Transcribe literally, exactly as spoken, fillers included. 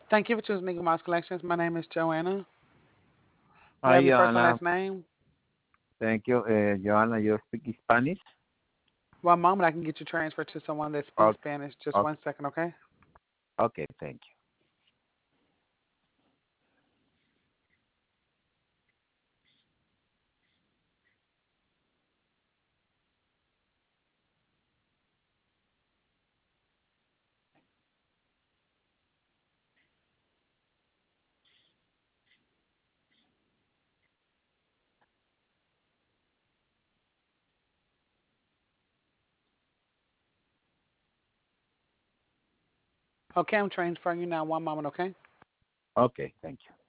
Thank you for choosing Mega Mouse Collections. My name is Joanna. Do I Hi, have your first and Joanna. last name? Thank you. Uh, Joanna, you speak Spanish? One moment, I can get you transferred to someone that speaks Okay, Spanish. Just one okay, second, okay? okay, thank you. Okay, I'm transferring you now. One moment, okay? Okay, thank you.